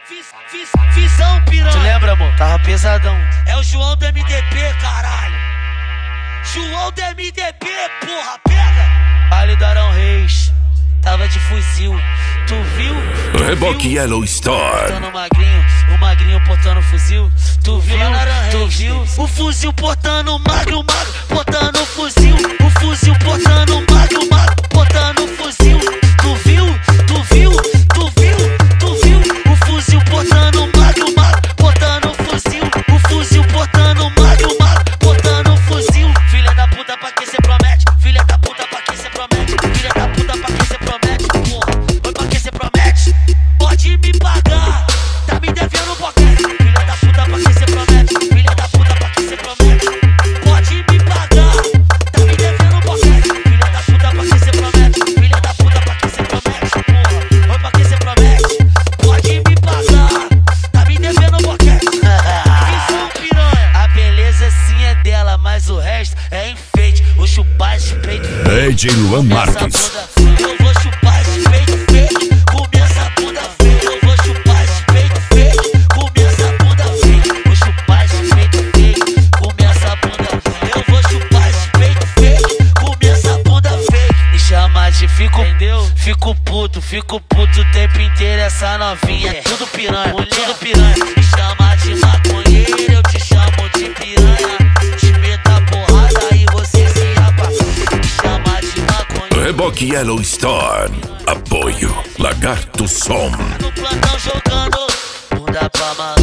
Visão piranha. Tu lembra, amor? Tava pesadão. É o João do MDP, caralho. João do MDP, porra, pega. Vale do Arão Reis. Tava de fuzil. Tu viu? Reboque Yellow Star. Portando o magrinho portando fuzil. Tu viu? Tu viu? O fuzil portando o magro, portando o fuzil. O fuzil portando o magro, portando o fuzil. Tu viu? Tu viu? Tu viu? Tu viu? O fuzil portando o magro, portando o fuzil. O fuzil portando o magro, portando o fuzil. Filha da puta, pra que cê promete? Filha da puta, pra que cê promete? Filha da puta, pra que cê promete? Porra, oi, pra que cê promete? Pode me pagar, tá me devendo um boquete. Filha da puta, pra que cê promete? Filha da puta, pra que cê promete? Pode me pagar, tá me devendo um boquete. Filha da puta, pra que cê promete? Filha da puta, pra que cê promete? Porra, oi, pra que cê promete? Pode me pagar, tá me devendo um boquete. Visão piranha. A beleza sim é dela, mas o resto é enfeite. Vou chupar esse peito DJ Luan Marques. Eu vou chupar esse peito fake, comer essa bunda fake. Eu vou chupar esse peito fake, comer essa bunda fake. Vou chupar esse peito fake, comer essa bunda. Eu vou chupar esse peito fake, comer essa bunda fake. Me chama de entendeu? Fico puto o tempo inteiro. Essa novinha é tudo piranha, tudo piranha. Me chama de maconheiro, eu te chamo de piranha. Te meto a porrada e você se apa. Me chama de maconheiro. Reboque Yellow Star. Apoio Lagarto Som. No plantão jogando bunda pra maluco.